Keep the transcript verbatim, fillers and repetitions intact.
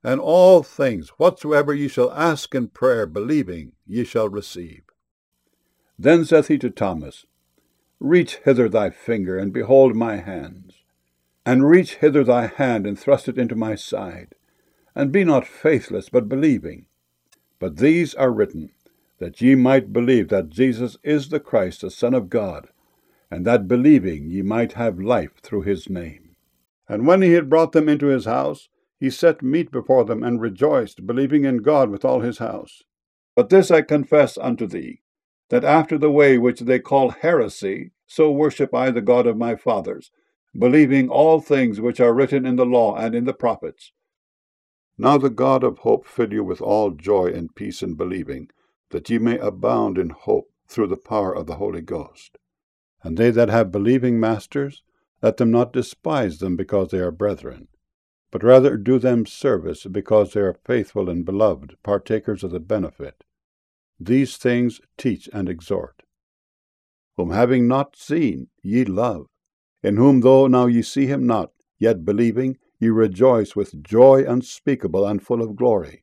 And all things whatsoever ye shall ask in prayer, believing, ye shall receive. Then saith he to Thomas, Reach hither thy finger, and behold my hands. And reach hither thy hand, and thrust it into my side. And be not faithless, but believing. But these are written, that ye might believe that Jesus is the Christ, the Son of God, and that believing ye might have life through his name. And when he had brought them into his house, he set meat before them, and rejoiced, believing in God with all his house. But this I confess unto thee, that after the way which they call heresy, so worship I the God of my fathers, believing all things which are written in the law and in the prophets. Now the God of hope fill you with all joy and peace in believing, that ye may abound in hope through the power of the Holy Ghost. And they that have believing masters, let them not despise them because they are brethren, but rather do them service because they are faithful and beloved, partakers of the benefit. These things teach and exhort. Whom having not seen, ye love, in whom though now ye see him not, yet believing, ye rejoice with joy unspeakable and full of glory,